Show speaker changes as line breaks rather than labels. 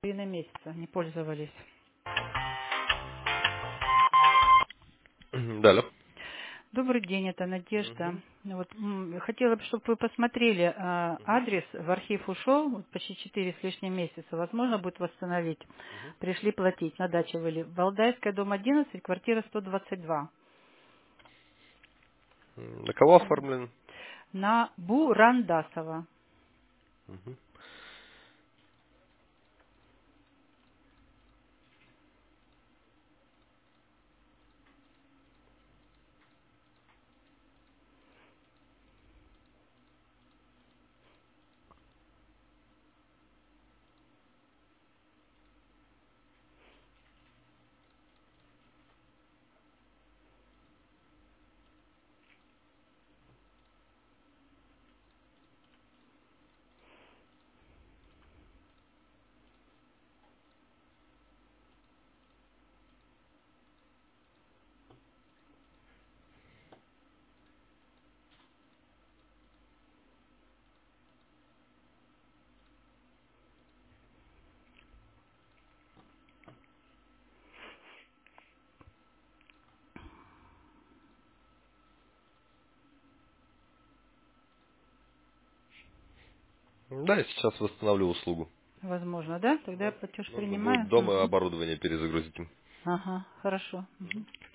2,5 месяца не пользовались.
Да, алло.
Добрый день, это Надежда.
Мгм.
Вот, хотела бы, чтобы вы посмотрели, адрес в архив ушел, вот почти 4 с лишним месяца. Возможно, будет восстановить.
Мгм.
Пришли платить, на даче были. Валдайская, дом 11, квартира 122.
На кого оформлен?
На Бурандасова.
Мгм. Да, я сейчас восстановлю услугу.
Возможно, да? Тогда я
Да.
платеж
Нужно будет
принимаю.
дома
Мгм.
оборудование перезагрузить.
Ага, хорошо. Мгм.